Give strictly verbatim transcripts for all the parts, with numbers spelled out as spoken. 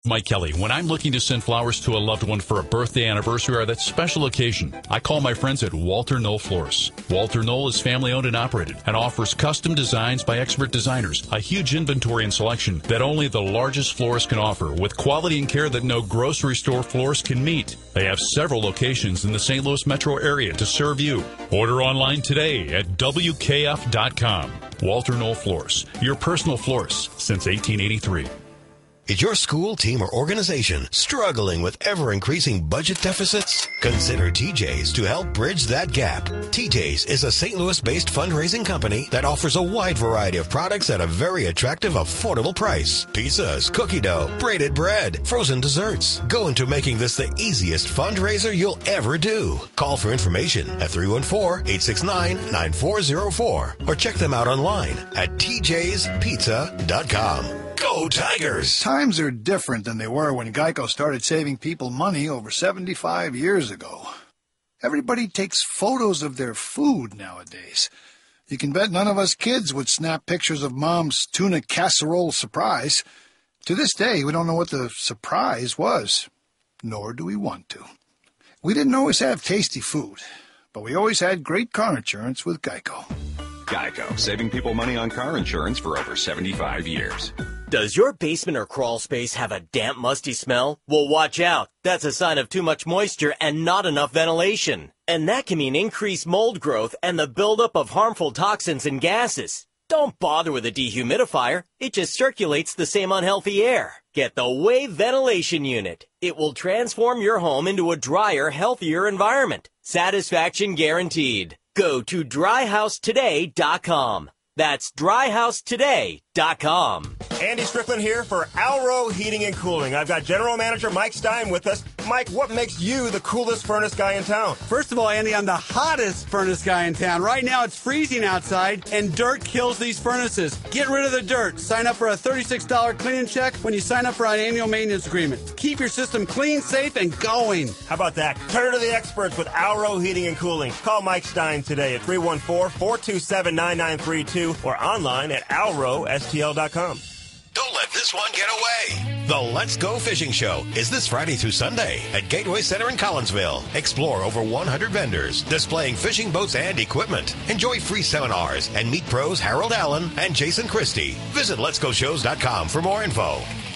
Mike Kelly. When I'm looking to send flowers to a loved one for a birthday, anniversary, or that special occasion, I call my friends at Walter Knoll Florists. Walter Knoll is family owned and operated and offers custom designs by expert designers, a huge inventory and selection that only the largest florist can offer, with quality and care that no grocery store florist can meet. They have several locations in the Saint Louis metro area to serve you. Order online today at W K F dot com. Walter Knoll Florists, your personal florist since eighteen eighty-three. Is your school, team, or organization struggling with ever-increasing budget deficits? Consider T J's to help bridge that gap. T J's is a Saint Louis-based fundraising company that offers a wide variety of products at a very attractive, affordable price. Pizzas, cookie dough, braided bread, frozen desserts. Go into making this the easiest fundraiser you'll ever do. Call for information at three one four, eight six nine, nine four zero four or check them out online at T J's pizza dot com. Go Tigers! Times are different than they were when Geico started saving people money over seventy-five years ago. Everybody takes photos of their food nowadays. You can bet none of us kids would snap pictures of Mom's tuna casserole surprise. To this day, we don't know what the surprise was, nor do we want to. We didn't always have tasty food, but we always had great car insurance with Geico. Geico, saving people money on car insurance for over seventy-five years. Does your basement or crawl space have a damp, musty smell? Well, watch out. That's a sign of too much moisture and not enough ventilation. And that can mean increased mold growth and the buildup of harmful toxins and gases. Don't bother with a dehumidifier. It just circulates the same unhealthy air. Get the Wave Ventilation Unit. It will transform your home into a drier, healthier environment. Satisfaction guaranteed. Go to dry house today dot com. That's dry house today dot com. Andy Strickland here for Alro Heating and Cooling. I've got General Manager Mike Stein with us. Mike, what makes you the coolest furnace guy in town? First of all, Andy, I'm the hottest furnace guy in town. Right now, it's freezing outside, and dirt kills these furnaces. Get rid of the dirt. Sign up for a thirty-six dollars cleaning check when you sign up for an annual maintenance agreement. Keep your system clean, safe, and going. How about that? Turn to the experts with Alro Heating and Cooling. Call Mike Stein today at three one four, four two seven, nine nine three two or online at alro s t l dot com. Don't let this one get away. The Let's Go Fishing Show is this Friday through Sunday at Gateway Center in Collinsville. Explore over one hundred vendors displaying fishing boats and equipment. Enjoy free seminars and meet pros Harold Allen and Jason Christie. Visit lets go shows dot com for more info.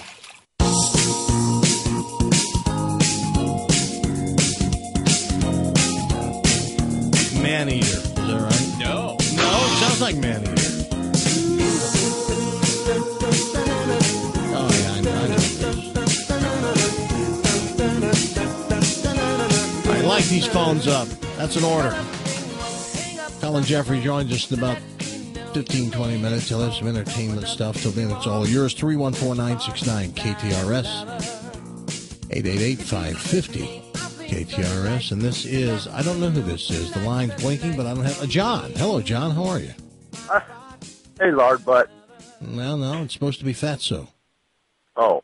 Man-eater, is that right? No. No, it sounds like man-eater. Oh, yeah, I know. I know. I like these phones up. That's an order. Colin Jeffrey joins us in about fifteen, twenty minutes. He'll have some entertainment stuff. Till then, it's all yours. three one four, nine six nine, K T R S. eight eight eight, five five zero, K T R S. And this is, I don't know who this is. The line's blinking, but I don't have, uh, John. Hello, John. How are you? Uh, hey, Lard Butt. Well, no, it's supposed to be Fatso. Oh.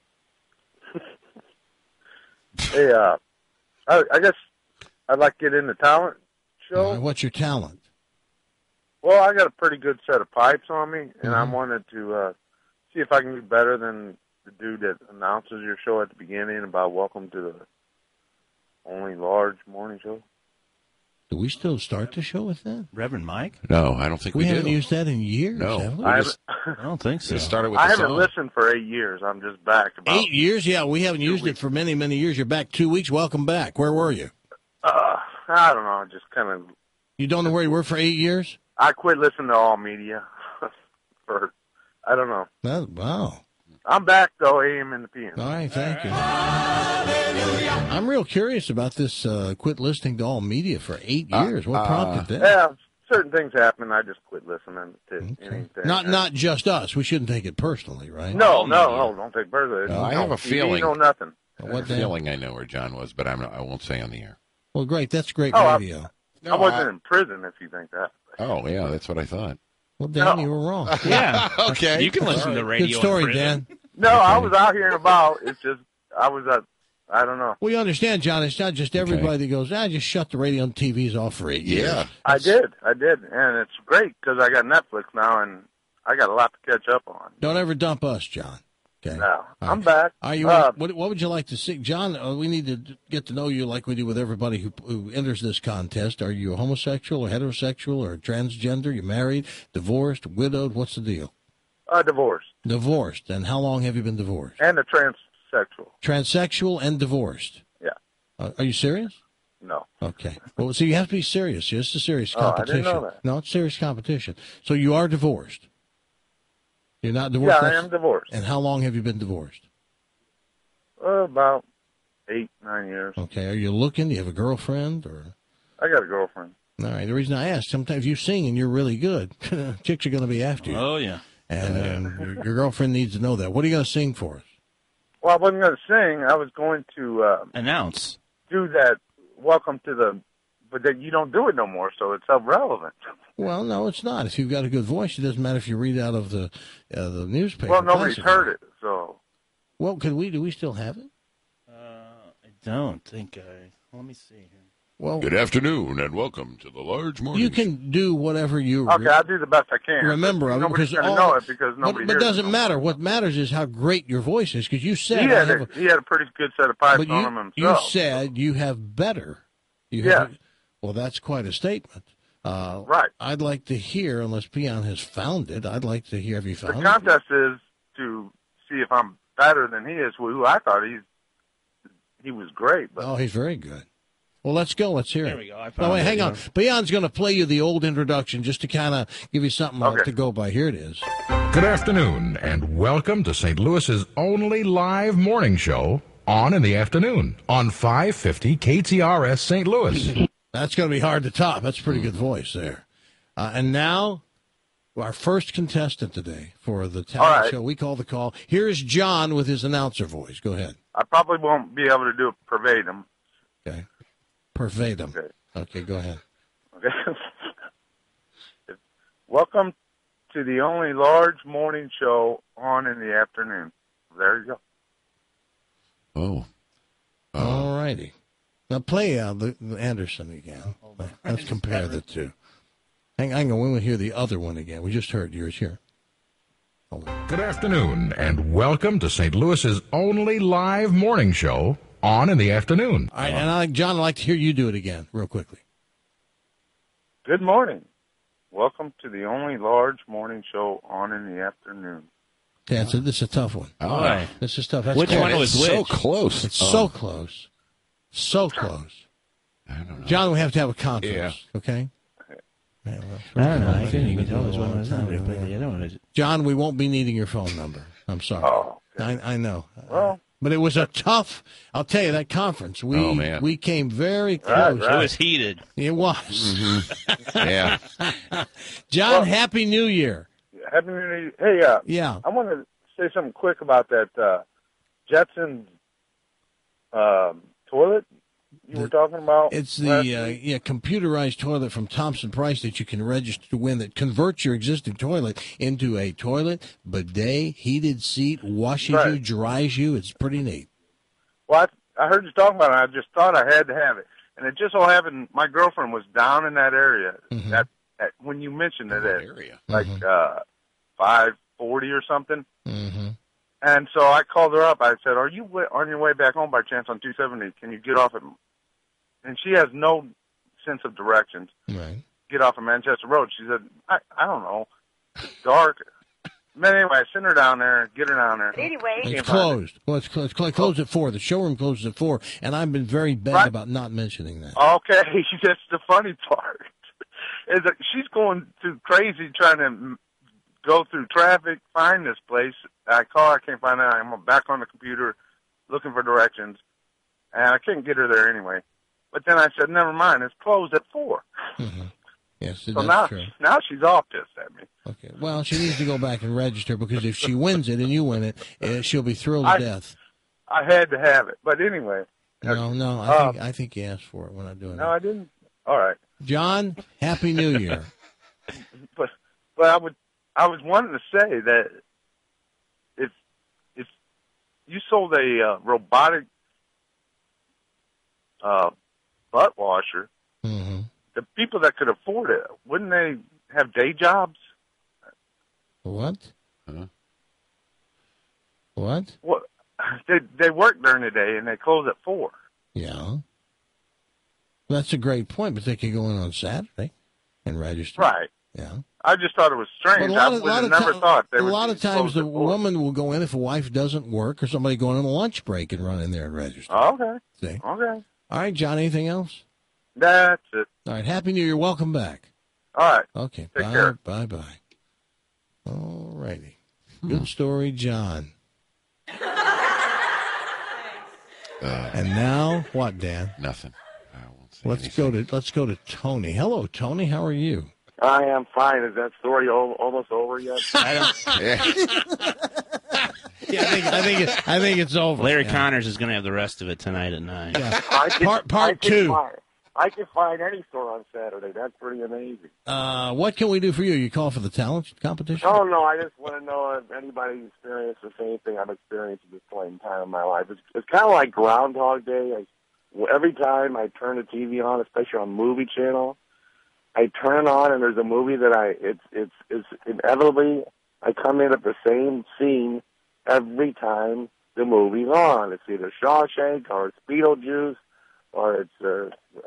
Hey, uh, I, I guess I'd like to get in the talent show. Uh, what's your talent? Well, I got a pretty good set of pipes on me, and Mm-hmm. I wanted to uh, see if I can do better than the dude that announces your show at the beginning about welcome to the only large morning show. Do we still start the show with that? Reverend Mike? No, I don't think we, we do. haven't used that in years. No. Have we? I, just, I don't think so. It started with I the haven't song. listened for eight years. I'm just back. About Eight years? Yeah, we haven't used weeks. it for many, many years. You're back two weeks. Welcome back. Where were you? Uh, I don't know. Just kind of. You don't know where you were for eight years? I quit listening to all media. for I don't know. That, wow. I'm back though. A M and the P M. All right, thank you. I'm real curious about this uh, quit listening to all media for eight years. What uh, prompted that? Yeah, certain things happen. I just quit listening to Okay. anything. Not not just us. We shouldn't take it personally, right? No, no, no. Don't take personally. No, I No, have a T V, feeling. No, nothing. I have What a the- feeling I know where John was, but I'm not, I won't say on the air. Well, great. That's great Oh, I- radio. No, I wasn't I- in prison. If you think that. Oh, yeah, that's what I thought. Well, Dan, No. you were wrong. Yeah. Okay. You can listen to radio. Good story, in prison. Dan. No, I was out here and about. It's just I was at. I don't know. We understand, John. It's not just everybody that goes, ah, just shut the radio and T Vs off for eight years. Yeah. I did. I did, and it's great because I got Netflix now, and I got a lot to catch up on. Don't ever dump us, John. Okay. No, All I'm right. back. Are you? Uh, what, what would you like to see, John? Uh, we need to get to know you like we do with everybody who, who enters this contest. Are you a homosexual or heterosexual or transgender? You married, divorced, widowed? What's the deal? Uh, divorced. Divorced. And how long have you been divorced? And a transsexual. Transsexual and divorced. Yeah. Uh, are you serious? No. Okay. Well, so you have to be serious. It's a serious Oh, I competition. didn't know that. No, it's serious competition. So you are divorced. You're not divorced. Yeah, I That's- am divorced. And how long have you been divorced? Uh, about eight, nine years. Okay. Are you looking? Do you have a girlfriend or? I got a girlfriend. All right. The reason I ask, sometimes you sing and you're really good, chicks are going to be after you. Oh, yeah. And um, your, your girlfriend needs to know that. What are you going to sing for us? Well, I wasn't going to sing. I was going to uh, Announce. do that. Welcome to the, but then you don't do it no more, so it's irrelevant. Well, no, it's not. If you've got a good voice, it doesn't matter if you read out of the uh, the newspaper. Well, nobody's classified. heard it, so. Well, could we? Do we still have it? Uh, I don't think I. Let me see here. Well, Good afternoon and welcome to the large morning. you can do whatever you. Okay, I'll do the best I can. Remember, but I mean, nobody's because going to all- know it because But, nobody but it hears doesn't it. matter. What matters is how great your voice is. Because you said He I had, have a, a, he had a pretty good set of pipes but on you, him you himself. said you have better. You Yes. have, well, that's quite a statement. Uh, Right. I'd like to hear, unless Peon has found it, I'd like to hear. Have you The found it? contest is to see if I'm better than he is, who I thought he's he was great. But Oh, he's very good. Well, let's go. Let's hear There it. we go. I No, found wait, it, hang yeah. on. Peon's going to play you the old introduction just to kind of give you something uh, Okay. to go by. Here it is. Good afternoon, and welcome to Saint Louis's only live morning show on in the afternoon on five fifty K T R S Saint Louis. That's going to be hard to top. That's a pretty good voice there. Uh, and now, our first contestant today for the talent All right. show we call the call. Here's John with his announcer voice. Go ahead. I probably won't be able to do it verbatim. Okay. Verbatim. Okay. Okay, go ahead. Okay. Welcome to the only large morning show on in the afternoon. There you go. Oh. All righty. Now play uh, the, the Anderson again. Let's compare the two. Hang, hang on, we will hear the other one again. We just heard yours here. Hold on. Good afternoon, and welcome to Saint Louis's only live morning show on in the afternoon. All right, and I, John, I'd like to hear you do it again, real quickly. Good morning. Welcome to the only large morning show on in the afternoon. That's a, this is a tough one. Oh. Boy. This is tough. That's Which close. one was so which? close. It's Oh, so close. So close. I don't know. John, we have to have a conference, okay? Yeah, well, I don't know. I couldn't even tell which one was that. We played the other one. John, we won't be needing your phone number. I'm sorry. Oh, I, I know. Well, But it was a tough, I'll tell you, that conference. We Oh, man. we came very Right, close. right. It was heated. It was. Mm-hmm. Yeah. John, Well- Happy New Year. Happy New Year. Hey, uh, Yeah. I want to say something quick about that uh, Jetson um, toilet you were talking about. It's last the uh, week. yeah computerized toilet from Thompson Price that you can register to win that converts your existing toilet into a toilet, bidet, heated seat, washes you, Right. dries you. It's pretty neat. Well, I, I heard you talking about it. I just thought I had to have it, and it just so happened my girlfriend was down in that area. Mhm. That, that when you mentioned it, That at area. like Mhm. uh, five forty or something. Mm-hmm. And so I called her up. I said, "Are you wa- on your way back home by chance on two seventy? Can you get off at?" And she has no sense of directions. Right. Get off of Manchester Road. She said, "I I don't know. It's dark." But anyway, I sent her down there. Get her down there. Anyway, It's Can't find it. closed. Well, it's, cl- it's cl- closed at four. The showroom closes at four, and I've been very bad Right. about not mentioning that. Okay, that's the funny part. Is that she's going through crazy trying to mm, go through traffic, find this place. I call, I can't find it. I'm back on the computer looking for directions, and I couldn't get her there anyway. But then I said, never mind, it's closed at four. Mm-hmm. Yes, So that's now, true. now she's all pissed at me. Okay. Well, she needs to go back and register because if she wins it and you win it, uh, she'll be thrilled to I- death. I had to have it. But anyway, No, no, I Uh, think I think you asked for it. We're not doing no, that. I didn't. All right. John, Happy New Year. But but I would I was wanting to say that if if you sold a uh, robotic uh, butt washer, Mm-hmm. the people that could afford it, wouldn't they have day jobs? What? Huh? What What? What? They they work during the day and they close at four. Yeah. That's a great point, but they could go in on Saturday and register. Right. Yeah. I just thought it was strange. But a lot I of, would lot have of never ti- thought they a would lot be of times closed the at four. woman will go in if a wife doesn't work or somebody going on a lunch break and run in there and register. Oh, okay. See? Okay. All right, John, anything else? That's it. All right, Happy New Year. Welcome back. All right. Okay, Take bye, care. bye-bye. All righty. Good story, John. Uh, And now, what, Dan? Nothing. I won't say Let's anything. go to let's go to Tony. Hello, Tony. How are you? I am fine. Is that story o- almost over yet? I don't. Yeah. Yeah, I think I think it, I think it's over. Larry yeah. Connors is going to have the rest of it tonight at nine. Yeah. I can, Part- part I can two. Find, I can find any store on Saturday. That's pretty amazing. Uh, what can we do for you? You call for the talent competition? Oh, no, I just want to know if anybody experienced the same thing I've experienced at this point in time in my life. It's, it's kind of like Groundhog Day. I, every time I turn the T V on, especially on Movie Channel, I turn it on and there's a movie that I, it's, it's, it's inevitably, I come in at the same scene every time the movie's on. It's either Shawshank or it's Beetlejuice or it's uh,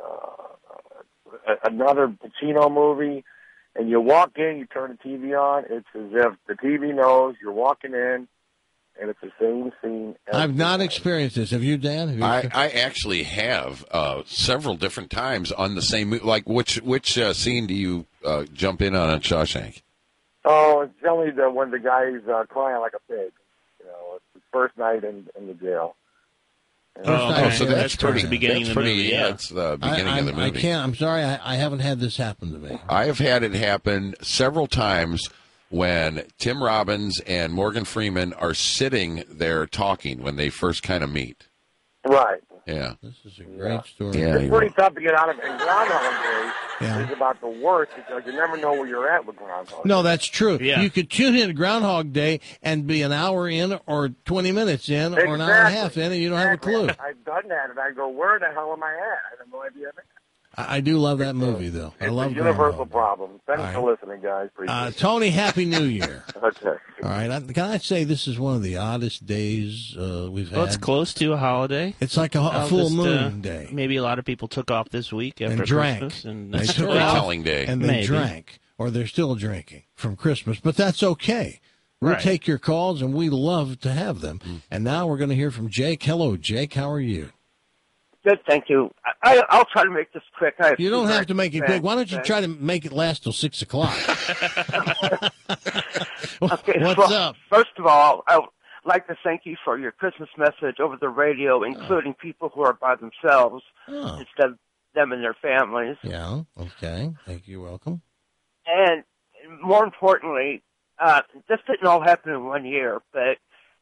uh, another Pacino movie. And you walk in, you turn the T V on, it's as if the T V knows you're walking in, and it's the same scene. every I've not time. experienced this. Have you, Dan? Have you I, I actually have uh, several different times on the same mo- like which which uh, scene do you uh, jump in on in Shawshank? Oh, it's only the when the guy's uh, crying like a pig. You know, it's his first night in, in the jail. And, Oh, First okay. night, so yeah, that's, that's towards pretty. the beginning that's of the pretty, movie, Yeah, yeah. it's the I, beginning I, of the I movie. can't. I'm sorry. I, I haven't had this happen to me. I have had it happen several times when Tim Robbins and Morgan Freeman are sitting there talking when they first kind of meet. right. Yeah. This is a great story. Yeah. It's pretty tough to get out of. And Groundhog Day Yeah. is about the worst because you never know where you're at with Groundhog No, Day. that's true. Yeah. You could tune in to Groundhog Day and be an hour in or twenty minutes in or an hour and a Exactly. half in, and you don't have a clue. I've done that, and I go, where the hell am I at? I have no idea. I, I do love that movie, though. I It's love a universal Groundhog. problem. Thanks All right. for listening, guys. Appreciate Uh, it. Tony, Happy New Year. Okay. All right. I, can I say this is one of the oddest days uh, we've had? Well, it's close to a holiday. It's like a, a I'll full just, moon uh, day. Maybe a lot of people took off this week after And drank. Christmas. And They took Storytelling off day. And they Maybe. drank, or they're still drinking from Christmas, but that's okay. We'll Right. take your calls, and we love to have them. Mm. And now we're going to hear from Jake. Hello, Jake. How are you? Good, thank you. I, I'll try to make this quick. I have You don't two have to make it very quick. Why don't you fast try to make it last till six o'clock? Okay, What's well, up? First of all, I would like to thank you for your Christmas message over the radio, including people who are by themselves Oh. instead of them and their families. Yeah. Okay. Thank you. Welcome. And more importantly, uh, this didn't all happen in one year, but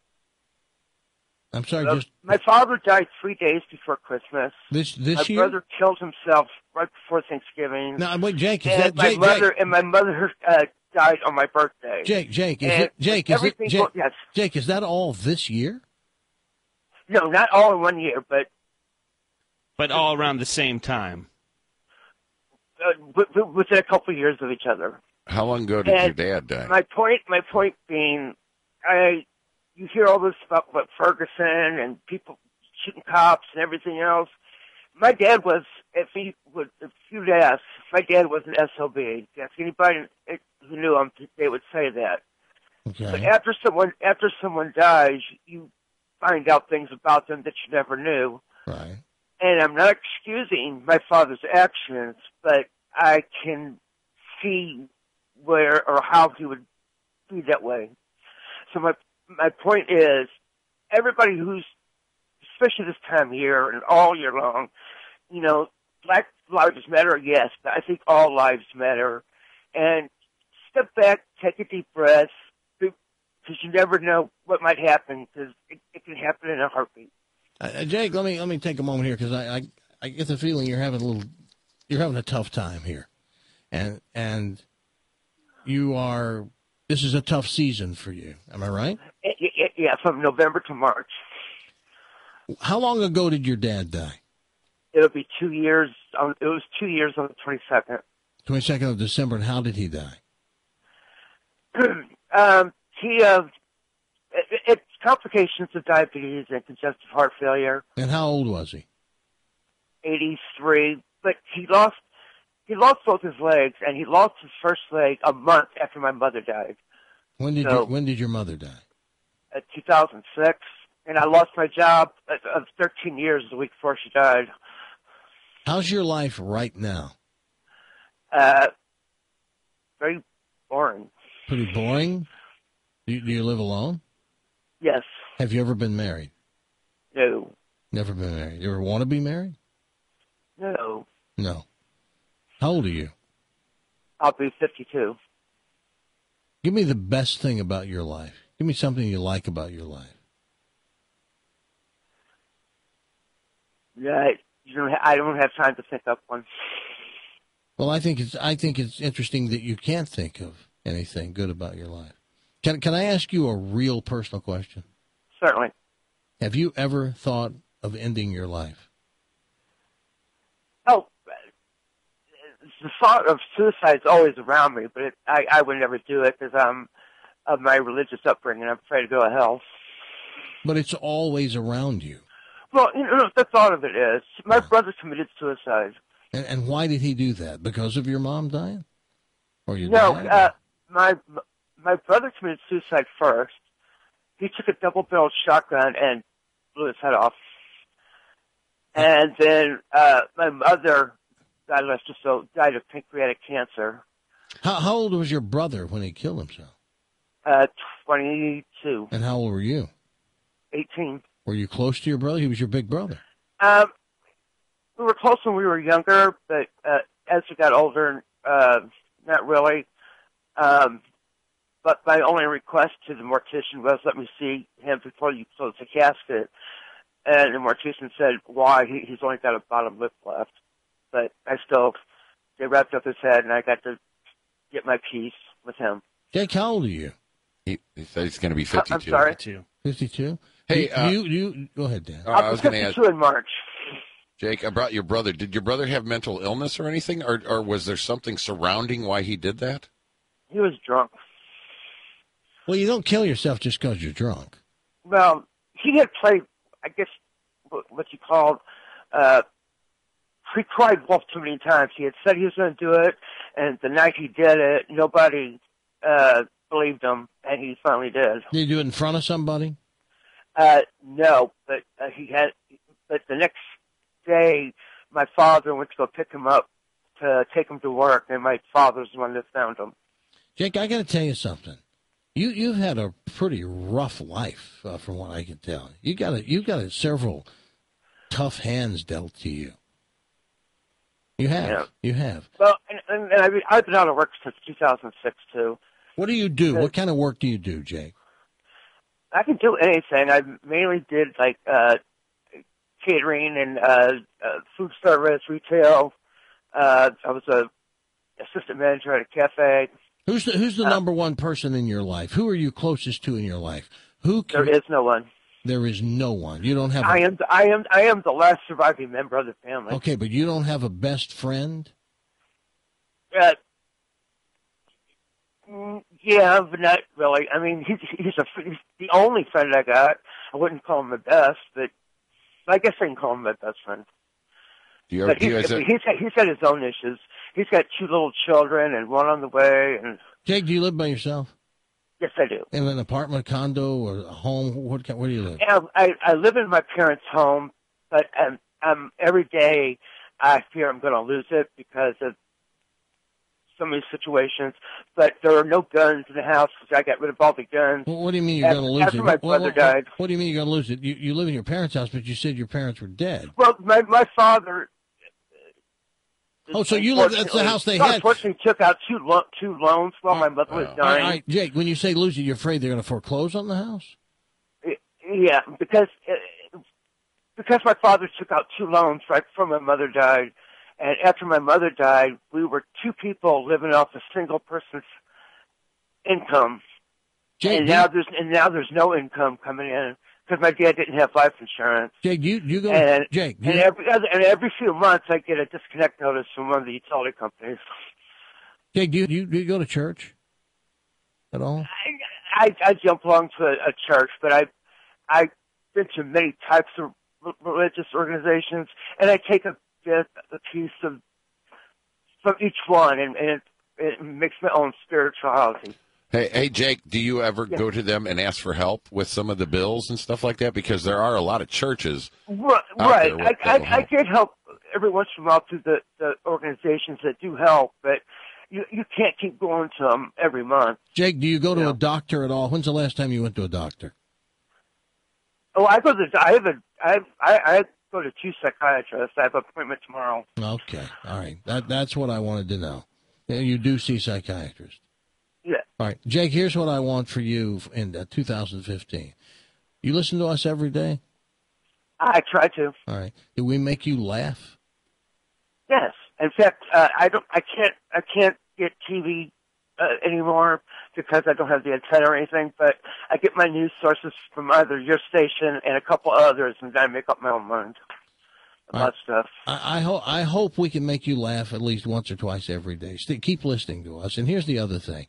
I'm sorry. uh, Just my father died three days before Christmas. this this my year. brother killed himself right before Thanksgiving. No, wait, Jake. Is and that my Jake? mother Jake, and my mother uh, died on my birthday. Jake. Jake. Is And it Jake? Is it everything Jake? go- yes. Jake. Is that all this year? No, not all in one year, but but all around the same time. uh, w- w- within a couple of years of each other. How long ago did And your dad die? My point, my point being, I you hear all this about what Ferguson and people shooting cops and everything else. My dad was, if he would, if you'd ask, my dad was an S O B. Ask anybody who knew him, they would say that. But Okay. after someone, after someone dies, you find out things about them that you never knew. Right. And I'm not excusing my father's actions, but I can see where or how he would be that way. So my my point is, everybody who's, especially this time of year and all year long, you know, Black lives matter, yes, but I think all lives matter. And step back, take a deep breath, because you never know what might happen, because it, it can happen in a heartbeat. Uh, Jake, let me let me take a moment here because I, I I get the feeling you're having a little you're having a tough time here, and and you are this is a tough season for you. Am I right? It, it, yeah, from November to March. How long ago did your dad die? It'll be two years. On, it was two years on the twenty-second. twenty-second of December. And how did he die? um, he, uh, it, it's complications of diabetes and congestive heart failure. And how old was he? eighty-three, but he lost he lost both his legs, and he lost his first leg a month after my mother died. When did So- you, when did your mother die? Uh, two thousand six, and I lost my job uh, of thirteen years the week before she died. How's your life right now? Uh, very boring. Pretty boring. Do you, do you live alone? Yes. Have you ever been married? No. Never been married. You ever want to be married? No. No. How old are you? I'll be fifty-two. Give me the best thing about your life. Give me something you like about your life. Yeah, you don't ha- I don't have time to think up one. Well, I think it's I think it's interesting that you can't think of anything good about your life. Can can I ask you a real personal question? Certainly. Have you ever thought of ending your life? Oh, the thought of suicide is always around me, but it, I, I would never do it because I'm of my religious upbringing. I'm afraid to go to hell. But it's always around you. Well, you know, the thought of it is, my brother committed suicide. And, and why did he do that? Because of your mom dying? Or your No, dad? uh, my my brother committed suicide first. He took a double-barreled shotgun and blew his head off. And then uh, my mother, God rest her soul, died of pancreatic cancer. How, how old was your brother when he killed himself? Uh, twenty-two. And how old were you? eighteen. Were you close to your brother? He was your big brother. Um, we were close when we were younger, but uh, as we got older, uh, not really. Um, but my only request to the mortician was, let me see him before you close the casket. And the mortician said, why? He, he's only got a bottom lip left. But I still, they wrapped up his head, and I got to get my peace with him. Jake, how old are you? He, he said he's going to be Uh, fifty-two. I'm sorry? fifty-two? Hey, you, uh, you, you, go ahead, Dan. Uh, I'll I be was going to ask, fifty-two in March. Jake, about your brother. Did your brother have mental illness or anything, or, or was there something surrounding why he did that? He was drunk. Well, you don't kill yourself just because you're drunk. Well, he had played, I guess, what what you called, uh, he cried wolf too many times. He had said he was going to do it, and the night he did it, nobody uh, believed him, and he finally did. Did you do it in front of somebody? Uh, no, but uh, he had, but the next day, my father went to go pick him up to take him to work, and my father's the one that found him. Jake, I got to tell you something. You you've had a pretty rough life, uh, from what I can tell. You got a, you got a, several tough hands dealt to you. You have, Yeah. you have. Well, and, and, and I mean, I've been out of work since two thousand six too. What do you do? What kind of work do you do, Jake? I can do anything. I mainly did like uh, catering and uh, uh, food service, retail. Uh, I was a assistant manager at a cafe. Who's the, who's the Uh, number one person in your life? Who are you closest to in your life? Who? Can, There is no one. There is no one. You don't have. A, I am. I am. I am the last surviving member of the family. Okay, but you don't have a best friend. Uh, mm, yeah, but not really. I mean, he's he's, a, he's the only friend I got. I wouldn't call him my best, but I guess I can call him my best friend. Do you ever, But do you he's, guys, he's got he's got his own issues. He's got two little children and one on the way. And Jake, do you live by yourself? yes, I do. In an apartment, condo, or a home? What? kind- Where do you live? And I I live in my parents' home, but um, um every day I fear I'm going to lose it because of so many situations. But there are no guns in the house because I got rid of all the guns. Well, what do you mean you're After- going to lose after it? my What- brother what, died. What do you mean you're going to lose it? You you live in your parents' house, but you said your parents were dead. Well, my my father. Oh, so you live- that's the house they had. Unfortunately, took out two lo- two loans while my mother was All right, dying. all right, Jake, when you say lose it, you're afraid they're going to foreclose on the house? Yeah, because uh, because my father took out two loans right before my mother died, and after my mother died, we were two people living off a single person's income, Jake, and do now you- there's and now there's no income coming in because my dad didn't have life insurance. Jake, you you go. And, Jake, and you, every other, and every few months I get a disconnect notice from one of the utility companies. Jake, do you, do you do you go to church at all? I, I jump along to a, a church, but I I've been to many types of r- religious organizations, and I take a bit, a piece of from each one, and, and it, it makes my own spirituality. Hey, hey, Jake, do you ever Yeah. go to them and ask for help with some of the bills and stuff like that? Because there are a lot of churches. Right, out right. there I, with- that will I, I help. get help every once in a while through the, the organizations that do help, but you you can't keep going to them every month. Jake, do you go to a doctor at all? When's the last time you went to a doctor? Oh, I go to I have a I I, I go to two psychiatrists. I have an appointment tomorrow. Okay, all right. That that's what I wanted to know. Yeah, you do see psychiatrists. Yeah. All right, Jake. Here's what I want for you in uh, two thousand fifteen. You listen to us every day. I try to. All right. Do we make you laugh? Yes. In fact, uh, I don't. I can't. I can't get T V uh, anymore because I don't have the antenna or anything. But I get my news sources from either your station and a couple others, and then I make up my own mind about All right. stuff. I, I hope I hope we can make you laugh at least once or twice every day. St- keep listening to us. And here's the other thing.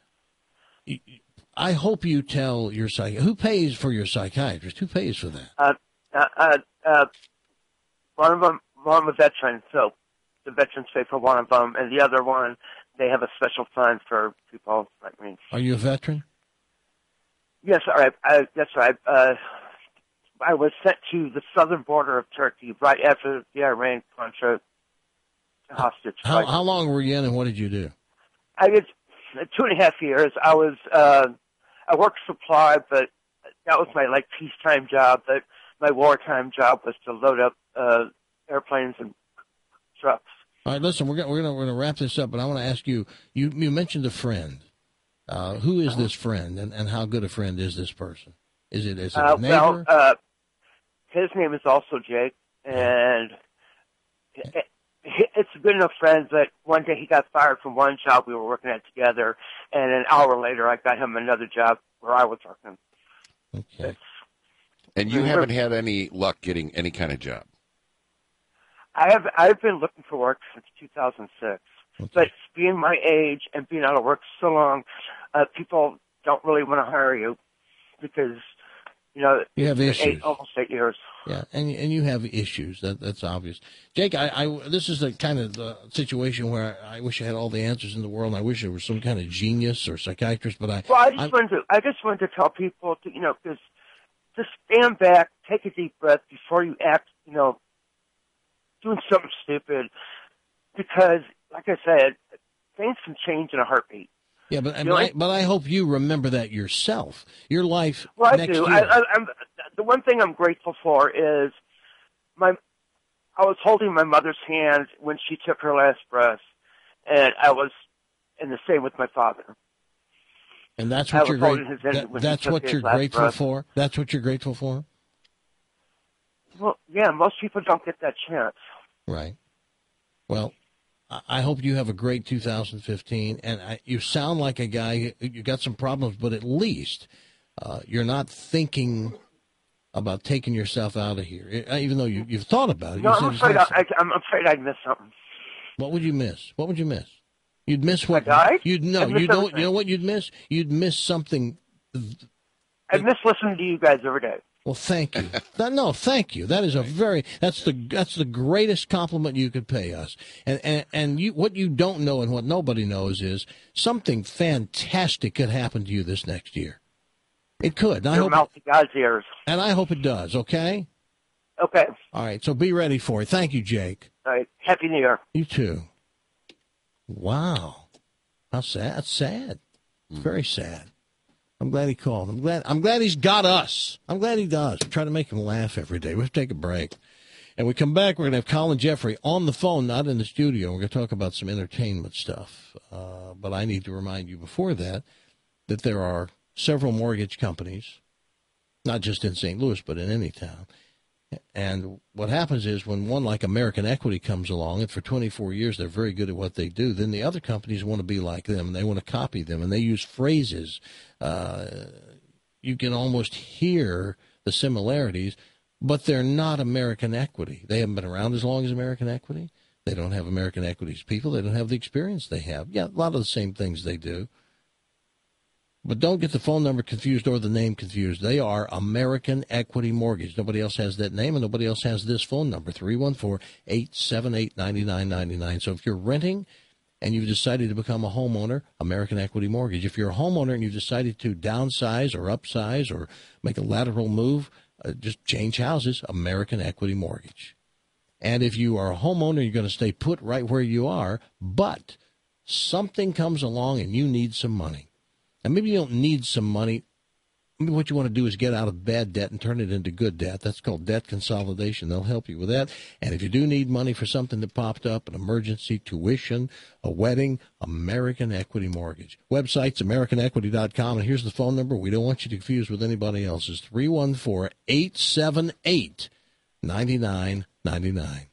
I hope you tell your psych. Who pays for your psychiatrist? Who pays for that? Uh, uh, uh, uh, one of them, one was veteran, so the veterans pay for one of them, and the other one, they have a special fund for people like me. Are you a veteran? Yes, all right. I, that's right. Uh, I was sent to the southern border of Turkey right after the Iran-Contra hostage How, crisis. how long were you in, and what did you do? I did two and a half years. I was uh, I worked supply, but that was my like peacetime job. But my wartime job was to load up uh, airplanes and trucks. All right, listen, we're gonna we're gonna we're gonna wrap this up, but I want to ask you. You you mentioned a friend. Uh, who is this friend, and, and how good a friend is this person? Is it is it Uh, a neighbor? well, uh, his name is also Jake, and it, it's a good enough friend that one day he got fired from one job we were working at together, and an hour later I got him another job where I was working. Okay. And you haven't had any luck getting any kind of job. I have I've been looking for work since two thousand six, but being my age and being out of work so long, uh, people don't really want to hire you because you know You have it's issues. Eight, almost eight years. Yeah, and and you have issues. That that's obvious. Jake, I, I this is the kind of uh, situation where I wish I had all the answers in the world. And I wish there was some kind of genius or psychiatrist, but I. Well, I just I'm- wanted to I just wanted to tell people to you know because just stand back, take a deep breath before you act. You know, doing something stupid because, like I said, things can change in a heartbeat. Yeah, but You know, I, but I hope you remember that yourself. Your life Well, I next do. year. I, I, I'm, the one thing I'm grateful for is my. I was holding my mother's hand when she took her last breath, and I was, and the same with my father. and that's I what was you're great. holding his hand that- when he that's took what his you're last grateful breath. for. That's what you're grateful for. Well, yeah, most people don't get that chance. Right. Well, I I hope you have a great two thousand fifteen. And I, you sound like a guy, you got some problems, but at least uh, you're not thinking about taking yourself out of here, uh, even though you, you've thought about it. No, You I'm said it's afraid. not- I, I, I'm afraid I'd miss something. what would you miss? What would you miss? You'd miss what? died? You'd no. I'd miss You know. everything. You know what you'd miss? You'd miss something. I miss listening to you guys every day. Well, thank you. That- no, thank you. That is a very that's the that's the greatest compliment you could pay us. And and and you what you don't know and what nobody knows is something fantastic could happen to you this next year. It could. And I Your hope mouth to God's ears. and I hope it does. Okay. Okay. All right. So be ready for it. Thank you, Jake. All right. Happy New Year. You too. Wow. How sad. That's sad. It's very sad. I'm glad he called. I'm glad I'm glad he's got us. I'm glad he does. We try to make him laugh every day. We have to take a break. And we come back, we're going to have Colin Jeffrey on the phone, not in the studio. We're going to talk about some entertainment stuff. Uh, but I need to remind you before that that there are several mortgage companies, not just in Saint Louis, but in any town. And what happens is when one like American Equity comes along, and for twenty-four years they're very good at what they do, then the other companies want to be like them, and they want to copy them, and they use phrases. Uh, you can almost hear the similarities, but they're not American Equity. They haven't been around as long as American Equity. They don't have American Equity's people. They don't have the experience they have. Yeah, a lot of the same things they do. But don't get the phone number confused or the name confused. They are American Equity Mortgage. Nobody else has that name, and nobody else has this phone number, three one four, eight seven eight, nine nine nine nine. So if you're renting and you've decided to become a homeowner, American Equity Mortgage. If you're a homeowner and you've decided to downsize or upsize or make a lateral move, uh, just change houses, American Equity Mortgage. And if you are a homeowner, you're going to stay put right where you are, but something comes along and you need some money. And maybe you don't need some money. Maybe what you want to do is get out of bad debt and turn it into good debt. That's called debt consolidation. They'll help you with that. And if you do need money for something that popped up, an emergency, tuition, a wedding, American Equity Mortgage. Website's american equity dot com. And here's the phone number. We don't want you to confuse with anybody else's. three one four, eight seven eight, nine nine nine nine.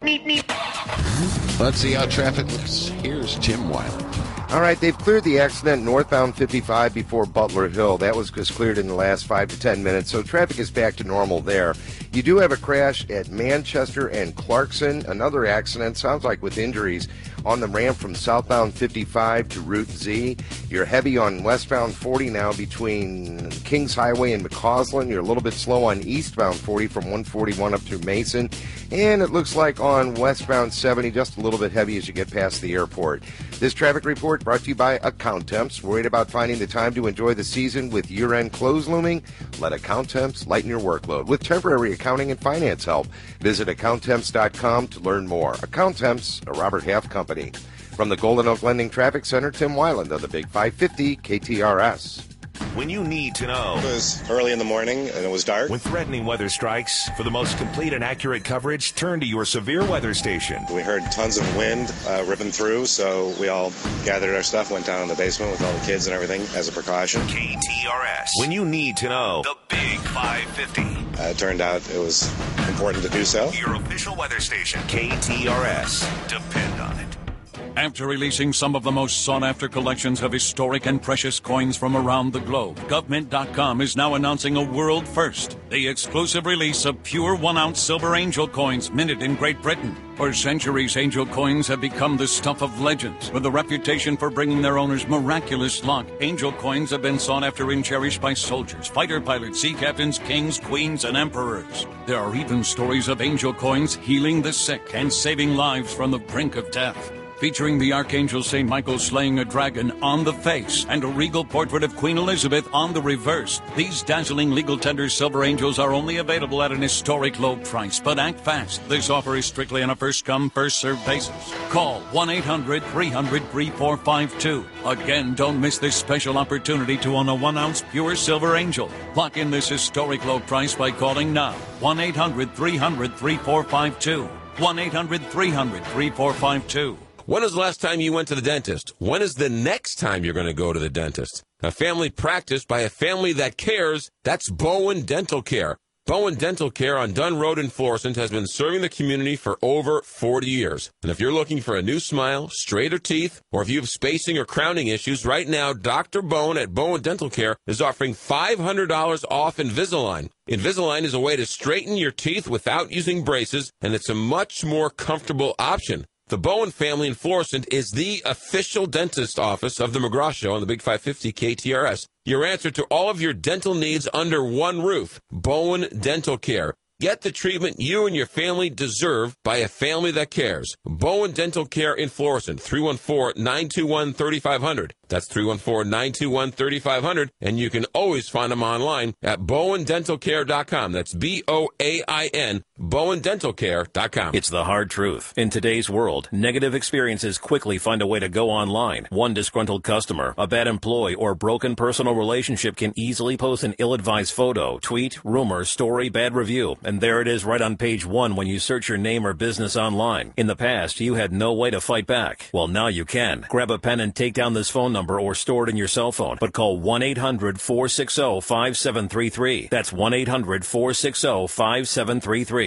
Let's see how traffic looks. Here's Tim Weiland. All right, they've cleared the accident northbound fifty-five before Butler Hill. That was just cleared in the last five to ten minutes, so traffic is back to normal there. You do have a crash at Manchester and Clarkson. Another accident, sounds like with injuries, on the ramp from southbound fifty-five to Route Z. You're heavy on westbound forty now between Kings Highway and McCausland. You're a little bit slow on eastbound forty from one forty-one up through Mason. And it looks like on westbound seventy, just a little bit heavy as you get past the airport. This traffic report brought to you by Account Temps. Worried about finding the time to enjoy the season with year-end close looming? Let Account Temps lighten your workload with temporary accounting and finance help. Visit account temps dot com to learn more. Account Temps, a Robert Half company. From the Golden Oak Lending Traffic Center, Tim Weiland of the Big five fifty K T R S. When you need to know. It was early in the morning and it was dark. When threatening weather strikes, for the most complete and accurate coverage, turn to your severe weather station. We heard tons of wind uh, ripping through, so we all gathered our stuff, went down in the basement with all the kids and everything as a precaution. K T R S. When you need to know. The Big five fifty. Uh, it turned out it was important to do so. Your official weather station. K T R S. Depend on it. After releasing some of the most sought-after collections of historic and precious coins from around the globe, Govmint dot com is now announcing a world first, the exclusive release of pure one-ounce silver angel coins minted in Great Britain. For centuries, angel coins have become the stuff of legends. With a reputation for bringing their owners miraculous luck, angel coins have been sought after and cherished by soldiers, fighter pilots, sea captains, kings, queens, and emperors. There are even stories of angel coins healing the sick and saving lives from the brink of death. Featuring the Archangel Saint Michael slaying a dragon on the face and a regal portrait of Queen Elizabeth on the reverse. These dazzling legal tender silver angels are only available at an historic low price, but act fast. This offer is strictly on a first-come, first-served basis. Call one eight hundred, three hundred, three four five two. Again, don't miss this special opportunity to own a one-ounce pure silver angel. Lock in this historic low price by calling now. one eight hundred, three hundred, three four five two. one eight hundred, three hundred, three four five two. When was the last time you went to the dentist? When is the next time you're going to go to the dentist? A family practice by a family that cares, that's Bowen Dental Care. Bowen Dental Care on Dunn Road in Florissant has been serving the community for over forty years. And if you're looking for a new smile, straighter teeth, or if you have spacing or crowning issues, right now, Doctor Bowen at Bowen Dental Care is offering five hundred dollars off Invisalign. Invisalign is a way to straighten your teeth without using braces, and it's a much more comfortable option. The Bowen family in Florissant is the official dentist office of the McGraw Show on the Big five fifty K T R S. Your answer to all of your dental needs under one roof. Bowen Dental Care. Get the treatment you and your family deserve by a family that cares. Bowen Dental Care in Florissant, three one four, nine two one, three five zero zero. That's three one four, nine two one, three five zero zero. And you can always find them online at bowen dental care dot com. That's B O A I N, bowen dental care dot com. It's the hard truth. In today's world, negative experiences quickly find a way to go online. One disgruntled customer, a bad employee, or broken personal relationship can easily post an ill-advised photo, tweet, rumor, story, bad review, and there it is right on page one when you search your name or business online. In the past, you had no way to fight back. Well, now you can. Grab a pen and take down this phone number or store it in your cell phone, but call one eight hundred, four six zero, five seven three three. That's one eight hundred, four six zero, five seven three three.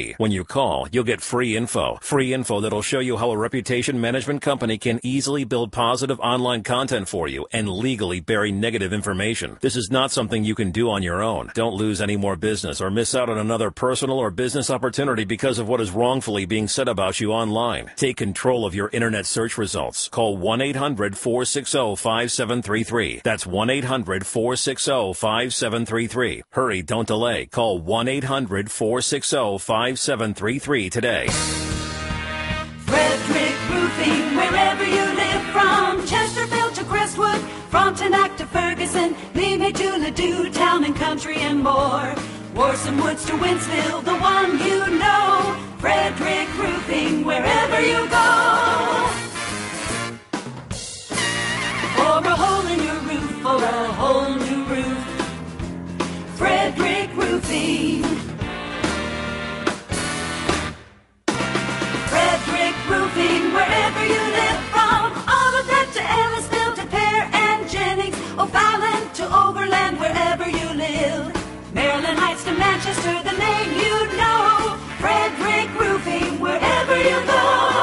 free. When you call, you'll get free info. Free info that'll show you how a reputation management company can easily build positive online content for you and legally bury negative information. This is not something you can do on your own. Don't lose any more business or miss out on another personal or business opportunity because of what is wrongfully being said about you online. Take control of your internet search results. Call one eight hundred four six zero five seven three three. That's one eight hundred four six zero five seven three three. Hurry, don't delay. Call one eight hundred four six zero five seven three three today. Frederick Roofing, wherever you live, from Chesterfield to Crestwood, Frontenac to Ferguson, Lehigh to Ladue, Town and Country and more. Warson Woods to Winsville, the one you know. Frederick Roofing, wherever you go. For a hole in your roof, for a whole new roof. Frederick Roofing. Frederick Roofing, wherever you live, from Olivet to Ellisville to Pear and Jennings, O'Fallon to Overland, wherever you live. Maryland Heights to Manchester, the name you know. Frederick Roofing, wherever you go.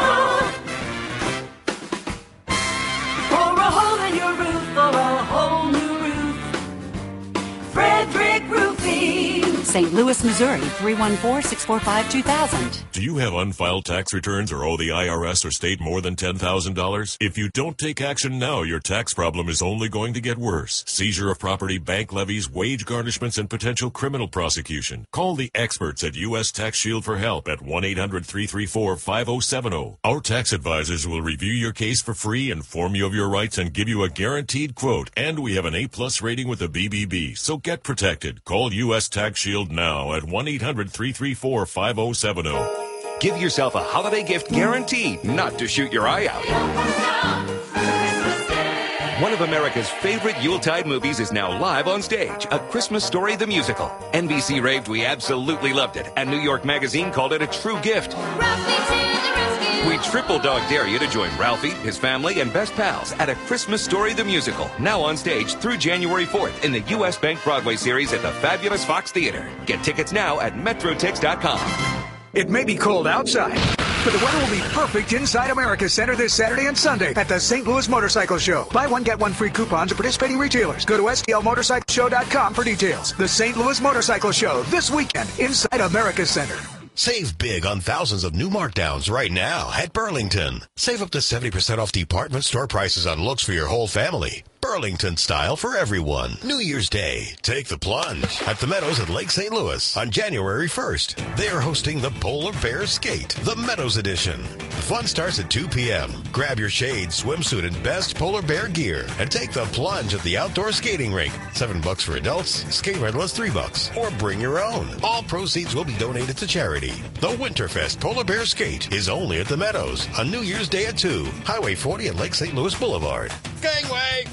For a hole in your roof, for a whole new roof. Frederick Roofing. Saint Louis, Missouri, three one four, six four five, two thousand. Do you have unfiled tax returns or owe the I R S or state more than ten thousand dollars? If you don't take action now, your tax problem is only going to get worse. Seizure of property, bank levies, wage garnishments, and potential criminal prosecution. Call the experts at U S Tax Shield for help at one eight hundred three three four five oh seven oh. Our tax advisors will review your case for free, inform you of your rights, and give you a guaranteed quote. And we have an A plus rating with the B B B, so get protected. Call U S Tax Shield now at one eight hundred three three four five oh seven oh. Give yourself a holiday gift guaranteed not to shoot your eye out. One of America's favorite Yuletide movies is now live on stage, A Christmas Story the Musical. N B C raved we absolutely loved it, and New York Magazine called it a true gift. We triple dog dare you to join Ralphie, his family, and best pals at A Christmas Story the Musical, now on stage through January fourth in the U S Bank Broadway series at the fabulous Fox Theater. Get tickets now at metrotix dot com. It may be cold outside, but the weather will be perfect inside America Center this Saturday and Sunday at the Saint Louis Motorcycle Show. Buy one, get one free coupons at participating retailers. Go to S T L motorcycle show dot com for details. The Saint Louis Motorcycle Show this weekend inside America Center. Save big on thousands of new markdowns right now at Burlington. Save up to seventy percent off department store prices on looks for your whole family. Burlington style for everyone. New Year's Day, take the plunge at the Meadows at Lake Saint Louis on January first. They are hosting the Polar Bear Skate, the Meadows Edition. The fun starts at two p.m. Grab your shade, swimsuit, and best polar bear gear and take the plunge at the outdoor skating rink. Seven bucks for adults, skate rental is three bucks, or bring your own. All proceeds will be donated to charity. The Winterfest Polar Bear Skate is only at the Meadows on New Year's Day at two, Highway forty at Lake Saint Louis Boulevard. Gangway!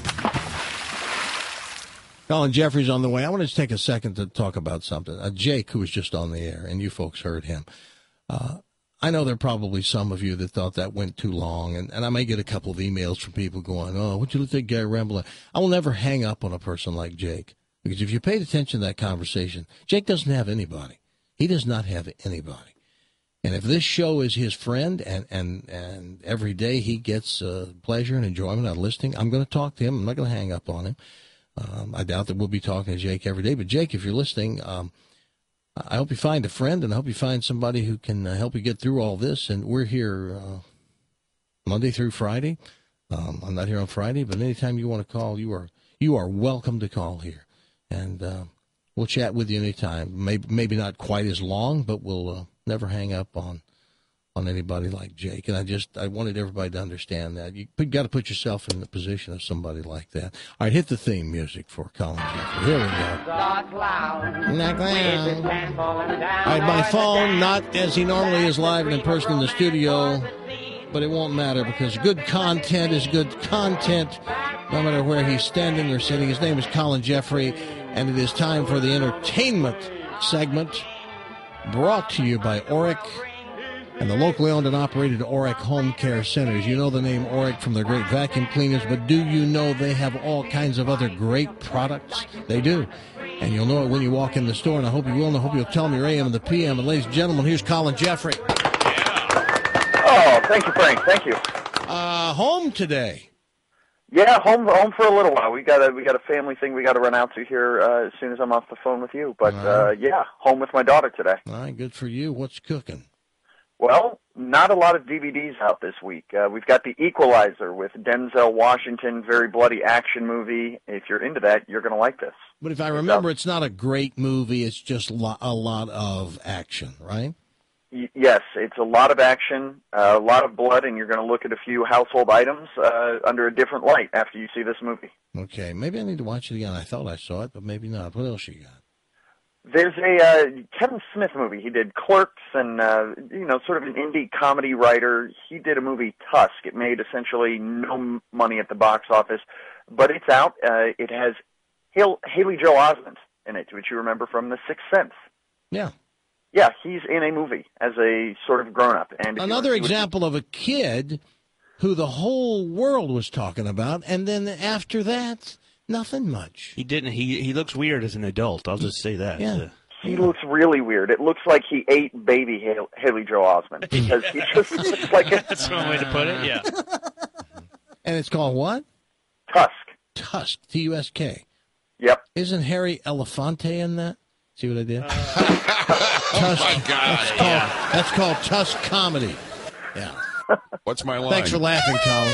Colin Jeffries on the way. I want to just take a second to talk about something. Uh, Jake, who was just on the air, and you folks heard him. Uh, I know there are probably some of you that thought that went too long, and, and I may get a couple of emails from people going, oh, what you think, Gary Rambling? I will never hang up on a person like Jake, because if you paid attention to that conversation, Jake doesn't have anybody. He does not have anybody. And if this show is his friend, and, and, and every day he gets uh, pleasure and enjoyment out of listening, I'm going to talk to him. I'm not going to hang up on him. Um, I doubt that we'll be talking to Jake every day. But, Jake, if you're listening, um, I hope you find a friend, and I hope you find somebody who can uh, help you get through all this. And we're here uh, Monday through Friday. Um, I'm not here on Friday, but anytime you want to call, you are you are welcome to call here. And uh, we'll chat with you anytime. Maybe, maybe not quite as long, but we'll uh, never hang up on on anybody like Jake. And I just, I wanted everybody to understand that. You got to put yourself in the position of somebody like that. All right, hit the theme music for Colin Jeffries. Here we go. Not clown. All right, by phone, not as he normally is live and in person in the studio, but it won't matter because good content is good content no matter where he's standing or sitting. His name is Colin Jeffrey, and it is time for the entertainment segment brought to you by Oric and the locally owned and operated Oric Home Care Centers. You know the name Oric from their great vacuum cleaners, but do you know they have all kinds of other great products? They do. And you'll know it when you walk in the store, and I hope you will, and I hope you'll tell me your A M and the P M. And ladies and gentlemen, here's Colin Jeffrey. Oh, thank you, Frank. Thank you. Uh, home today. Yeah, home home for a little while. We got a we got a family thing we got to run out to here uh, as soon as I'm off the phone with you. But uh, yeah, home with my daughter today. All right, good for you. What's cooking? Well, not a lot of D V Ds out this week. Uh, we've got The Equalizer with Denzel Washington, very bloody action movie. If you're into that, you're going to like this. But if I remember, it's not a great movie. It's just lo- a lot of action, right? Y- yes, it's a lot of action, uh, a lot of blood, and you're going to look at a few household items uh, under a different light after you see this movie. Okay, maybe I need to watch it again. I thought I saw it, but maybe not. What else you got? There's a uh, Kevin Smith movie. He did Clerks and, uh, you know, sort of an indie comedy writer. He did a movie, Tusk. It made essentially no money at the box office, but it's out. Uh, it has Hale- Haley Joel Osment in it, which you remember from The Sixth Sense. Yeah. Yeah, he's in a movie as a sort of grown-up. And if you Another wanna see what example of a kid who the whole world was talking about, and then after that, nothing much. He didn't. He he looks weird as an adult. I'll just say that. Yeah. Uh, He looks really weird. It looks like he ate baby Hale- Haley Joel Osment because he just looks like a... That's one way to put it, yeah. And it's called what? Tusk. Tusk, T U S K. Yep. Isn't Harry Elefante in that? See what I did? Uh, Tusk. oh, my God. That's called, that's called Tusk Comedy. Yeah. What's my line? Thanks for laughing, Colin.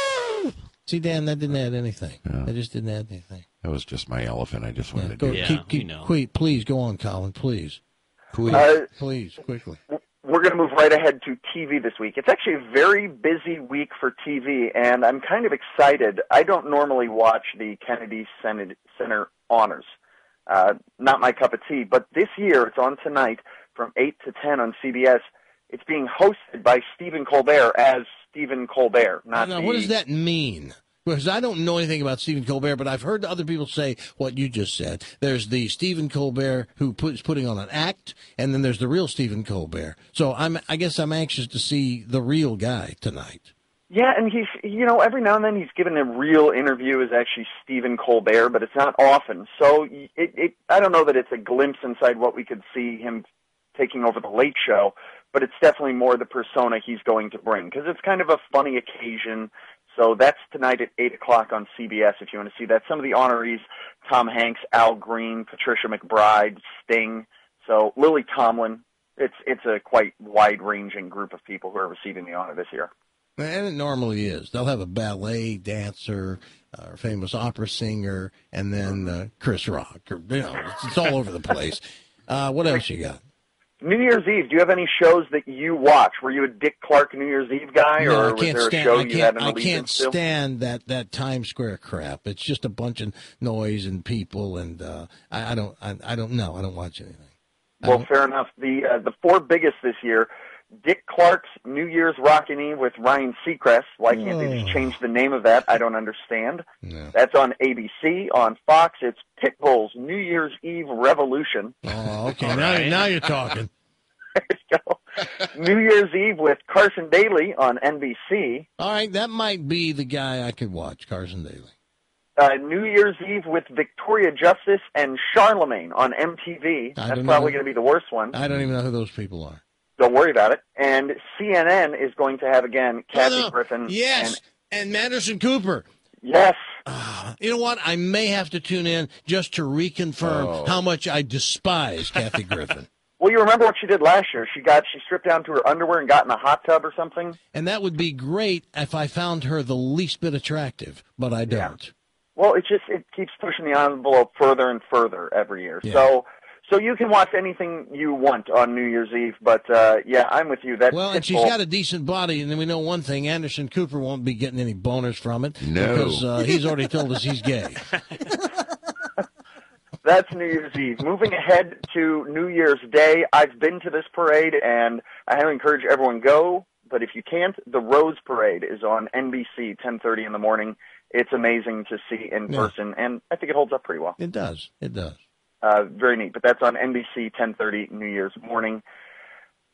See, Dan, that didn't add anything. Yeah. That just didn't add anything. That was just my elephant. I just wanted Yeah, to go, do keep, that. keep, keep, please, go on, Colin, please. Please, Uh, please, quickly. We're going to move right ahead to T V this week. It's actually a very busy week for T V, and I'm kind of excited. I don't normally watch the Kennedy Senate, Center Honors. Uh, not my cup of tea, but this year it's on tonight from eight to ten on C B S. It's being hosted by Stephen Colbert as Stephen Colbert. Not Now, the, what does that mean? Because I don't know anything about Stephen Colbert, but I've heard other people say what you just said. There's the Stephen Colbert who puts putting on an act, and then there's the real Stephen Colbert. So I'm, I guess I'm anxious to see the real guy tonight. Yeah, and he's, you know, every now and then he's given a real interview as actually Stephen Colbert, but it's not often. So it, it, I don't know that it's a glimpse inside what we could see him taking over the Late Show, but it's definitely more the persona he's going to bring, because it's kind of a funny occasion. So that's tonight at eight o'clock on C B S if you want to see that. Some of the honorees, Tom Hanks, Al Green, Patricia McBride, Sting, so Lily Tomlin. It's, it's a quite wide-ranging group of people who are receiving the honor this year. And it normally is. They'll have a ballet dancer, or famous opera singer, and then uh, Chris Rock. Or, you know, it's, it's all over the place. Uh, what else you got? New Year's Eve, do you have any shows that you watch? Were you a Dick Clark New Year's Eve guy, No, or I was can't there a stand, show I you can't, had an I allegiance can't to? stand that, that Times Square crap. It's just a bunch of noise and people, and uh, I, I don't, I, I don't know. I don't watch anything. Well, fair enough. The uh, the four biggest this year: Dick Clark's New Year's Rockin' Eve with Ryan Seacrest. Why can't they just change the name of that? I don't understand. That's on A B C. On Fox, it's Pitbull's New Year's Eve Revolution. Oh, okay. now, now you're talking. New Year's Eve with Carson Daly on N B C. All right, that might be the guy I could watch, Carson Daly. Uh, New Year's Eve with Victoria Justice and Charlemagne on M T V. I That's don't probably know. going to be the worst one. I don't even know who those people are. Don't worry about it. And C N N is going to have, again, Kathy Oh, no. Griffin. Yes, And, and Manderson Cooper. yes. You know what? I may have to tune in just to reconfirm Oh. how much I despise Kathy Griffin. Well, you remember what she did last year. She got she stripped down to her underwear and got in a hot tub or something. And that would be great if I found her the least bit attractive, but I don't. Well, it just it keeps pushing the envelope further and further every year. Yeah. So so you can watch anything you want on New Year's Eve, but uh, yeah, I'm with you. That Well, and she's Pitbull- got a decent body, and then we know one thing: Anderson Cooper won't be getting any boners from it No. because uh, he's already told us he's gay. That's New Year's Eve. Moving ahead to New Year's Day, I've been to this parade, and I highly encourage everyone go. But if you can't, the Rose Parade is on N B C, ten thirty in the morning. It's amazing to see in Yeah. person, and I think it holds up pretty well. It does. It does. Uh, very neat. But that's on N B C, ten thirty New Year's morning.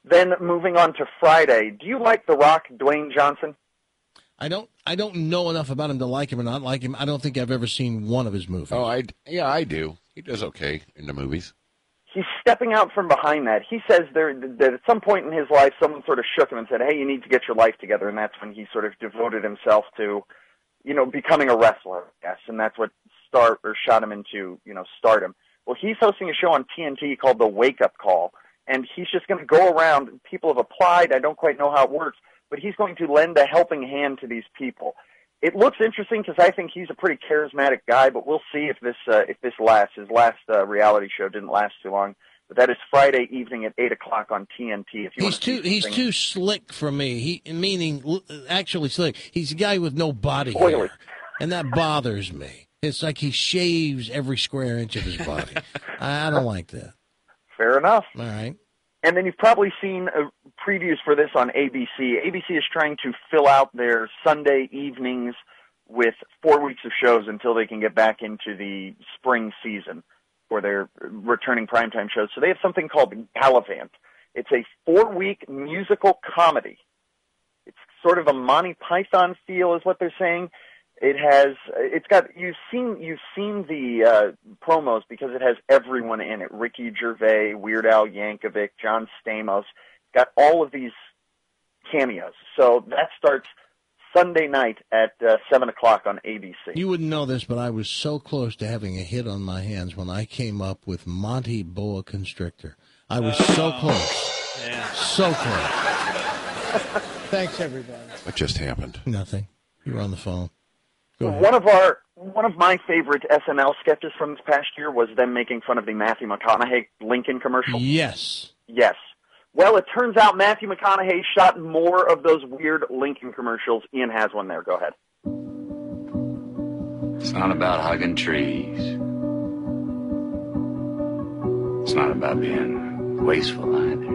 Then moving on to Friday, do you like The Rock, Dwayne Johnson? I don't. I don't know enough about him to like him or not like him. I don't think I've ever seen one of his movies. Oh, I yeah, I do. He does okay in the movies. He's stepping out from behind that. He says there that at some point in his life, someone sort of shook him and said, "Hey, you need to get your life together," and that's when he sort of devoted himself to, you know, becoming a wrestler. Yes, and that's what start or shot him into, you know, stardom. Well, he's hosting a show on T N T called The Wake Up Call, and he's just going to go around. People have applied. I don't quite know how it works, but he's going to lend a helping hand to these people. It looks interesting because I think he's a pretty charismatic guy, but we'll see if this uh, if this lasts. His last uh, reality show didn't last too long, but that is Friday evening at eight o'clock on T N T. If you he's want to too he's too slick for me. He meaning actually slick. He's a guy with no body Oily. hair, and that bothers me. It's like he shaves every square inch of his body. I don't like that. Fair enough. All right. And then you've probably seen uh, previews for this on A B C. A B C is trying to fill out their Sunday evenings with four weeks of shows until they can get back into the spring season for their returning primetime shows. So they have something called Gallivant. It's a four-week musical comedy. It's sort of a Monty Python feel is what they're saying. It has, it's got, you've seen, you've seen the uh, promos because it has everyone in it. Ricky Gervais, Weird Al Yankovic, John Stamos. It's got all of these cameos. So that starts Sunday night at uh, seven o'clock on A B C. You wouldn't know this, but I was so close to having a hit on my hands when I came up with Monty Boa Constrictor. I was oh. so close. Yeah. So close. Thanks, everybody. What just happened? Nothing. You were on the phone. Go ahead. One of our, one of my favorite S N L sketches from this past year was them making fun of the Matthew McConaughey Lincoln commercial. Yes. Yes. Well, it turns out Matthew McConaughey shot more of those weird Lincoln commercials. Ian has one there. Go ahead. It's not about hugging trees. It's not about being wasteful either.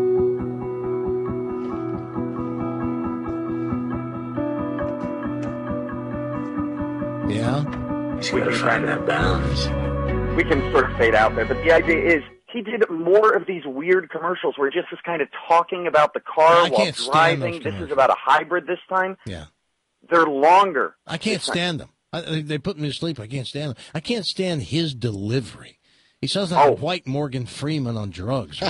Yeah? You gotta find that balance. We can sort of fade out there, but the idea is he did more of these weird commercials where he just was kind of talking about the car I while can't stand driving. those This is commercials. about a hybrid this time. Yeah. They're longer. I can't stand them. I, they put me to sleep. I can't stand them. I can't stand his delivery. He sounds like Oh. a white Morgan Freeman on drugs. Or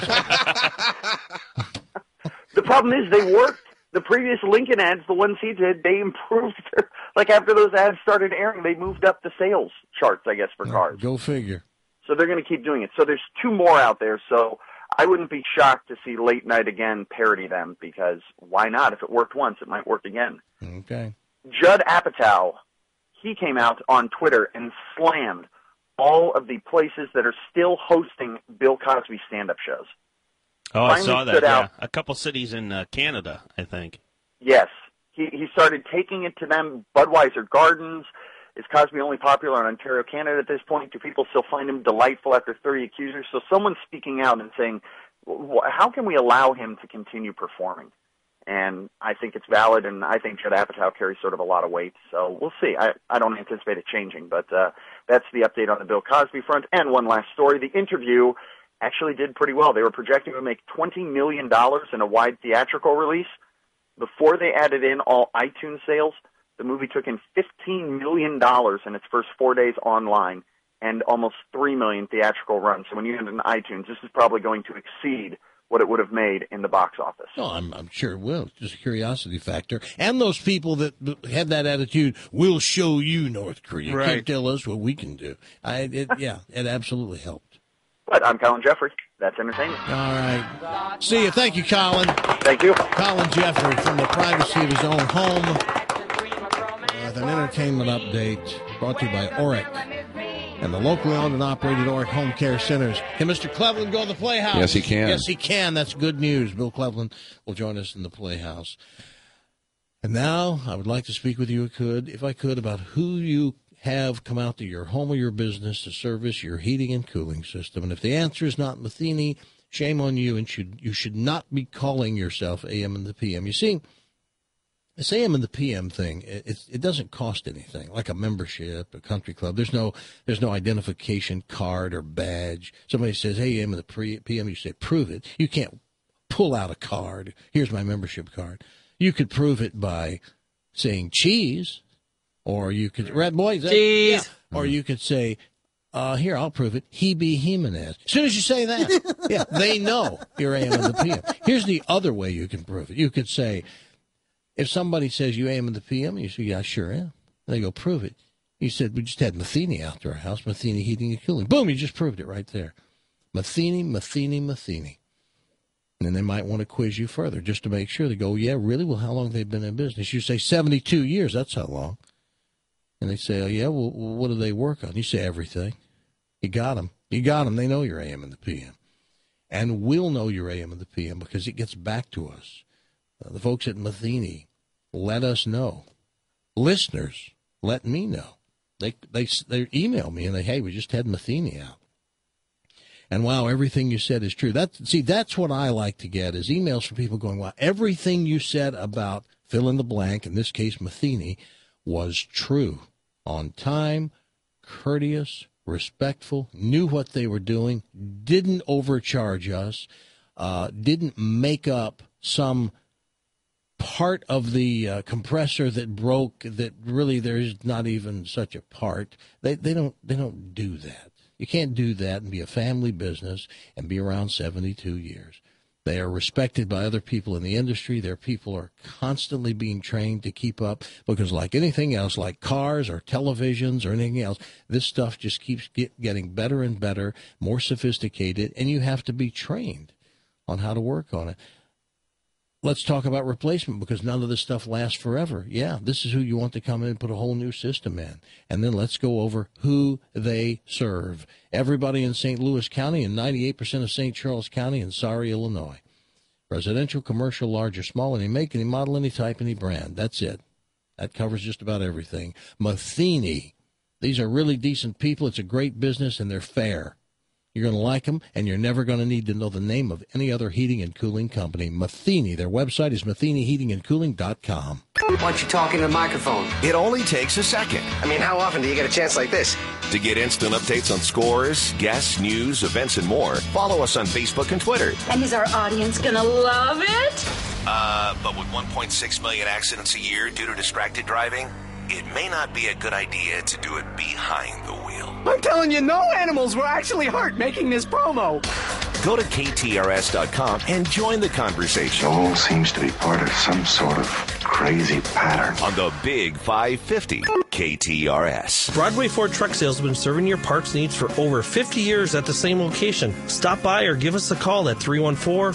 The problem is they worked. The previous Lincoln ads, the ones he did, they improved. Their, like after those ads started airing, they moved up the sales charts, I guess, for cars. Go figure. So they're going to keep doing it. So there's two more out there. So I wouldn't be shocked to see Late Night Again parody them because why not? If it worked once, it might work again. Okay. Judd Apatow, he came out on Twitter and slammed all of the places that are still hosting Bill Cosby stand-up shows. Oh, I Finally saw that. stood Yeah. out. A couple cities in uh, Canada, I think. Yes. He he started taking it to them. Budweiser Gardens. Is Cosby only popular in Ontario, Canada at this point? Do people still find him delightful after thirty accusers? So someone's speaking out and saying, wh- how can we allow him to continue performing? And I think it's valid, and I think Judd Apatow carries sort of a lot of weight. So we'll see. I, I don't anticipate it changing, but uh, that's the update on the Bill Cosby front. And one last story. The Interview actually did pretty well. They were projecting to make twenty million dollars in a wide theatrical release. Before they added in all iTunes sales, the movie took in fifteen million dollars in its first four days online and almost three million dollars theatrical run. So when you add in iTunes, this is probably going to exceed what it would have made in the box office. Oh, I'm, I'm sure it will. Just a curiosity factor. And those people that had that attitude, we'll show you, North Korea. Right. Can't tell us what we can do. I, it, yeah, it absolutely helped. But I'm Colin Jeffrey. That's entertainment. All right. See you. Thank you, Colin. Thank you. Colin Jeffrey from the privacy of his own home with an entertainment update brought to you by Oric and the locally owned and operated Oric Home Care Centers. Can Mister Cleveland go to the Playhouse? Yes, he can. Yes, he can. That's good news. Bill Cleveland will join us in the Playhouse. And now I would like to speak with you, could, if I could, about who you have come out to your home or your business to service your heating and cooling system. And if the answer is not Matheny, shame on you, and should you should not be calling yourself A M and the P M. You see, this A M and the P M thing, it, it, it doesn't cost anything, like a membership, a country club. There's no there's no identification card or badge. Somebody says, hey, A M and the P M, you say, prove it. You can't pull out a card. Here's my membership card. You could prove it by saying cheese, or you could, Red Boy, is that, cheese. Yeah. Or you could say, uh, here, I'll prove it, he be Jimenez. As soon as you say that, yeah, they know you're A M and the P M. Here's the other way you can prove it. You could say, if somebody says you A M and the P M, you say, yeah, I sure am. They go, prove it. You said, we just had Matheny out to our house, Matheny Heating and Cooling. Boom, you just proved it right there. Matheny, Matheny, Matheny. And then they might want to quiz you further just to make sure. They go, yeah, really? Well, how long have they been in business? You say, seventy-two years. That's how long. And they say, oh, yeah, well, what do they work on? You say, everything. You got them. You got them. They know you're A M and the P M. And we'll know you're A M and the P M because it gets back to us. Uh, the folks at Matheny let us know. Listeners let me know. They they they email me and they, hey, we just had Matheny out. And wow, everything you said is true. That see, that's what I like to get is emails from people going, wow, everything you said about fill in the blank, in this case Matheny, was true. On time, courteous, respectful, knew what they were doing, didn't overcharge us, uh, didn't make up some part of the uh, compressor that broke that really there's not even such a part. They they don't they don't do that. You can't do that and be a family business and be around seventy-two years. They are respected by other people in the industry. Their people are constantly being trained to keep up because like anything else, like cars or televisions or anything else, this stuff just keeps get, getting better and better, more sophisticated, and you have to be trained on how to work on it. Let's talk about replacement because none of this stuff lasts forever. Yeah, this is who you want to come in and put a whole new system in. And then let's go over who they serve. Everybody in Saint Louis County and ninety-eight percent of Saint Charles County and Sorry, Illinois. Residential, commercial, large or small, any make, any model, any type, any brand. That's it. That covers just about everything. Matheny. These are really decent people. It's a great business and they're fair. You're going to like them, and you're never going to need to know the name of any other heating and cooling company. Matheny. Their website is matheny heating and cooling dot com. Why don't you talk into the microphone? It only takes a second. I mean, how often do you get a chance like this? To get instant updates on scores, guests, news, events, and more, follow us on Facebook and Twitter. And is our audience going to love it? Uh, but with one point six million accidents a year due to distracted driving, it may not be a good idea to do it behind the wheel. I'm telling you, no animals were actually hurt making this promo. Go to K T R S dot com and join the conversation. It all seems to be part of some sort of crazy pattern. On the Big five fifty K T R S. Broadway Ford Truck Sales has been serving your parts needs for over fifty years at the same location. Stop by or give us a call at three one four,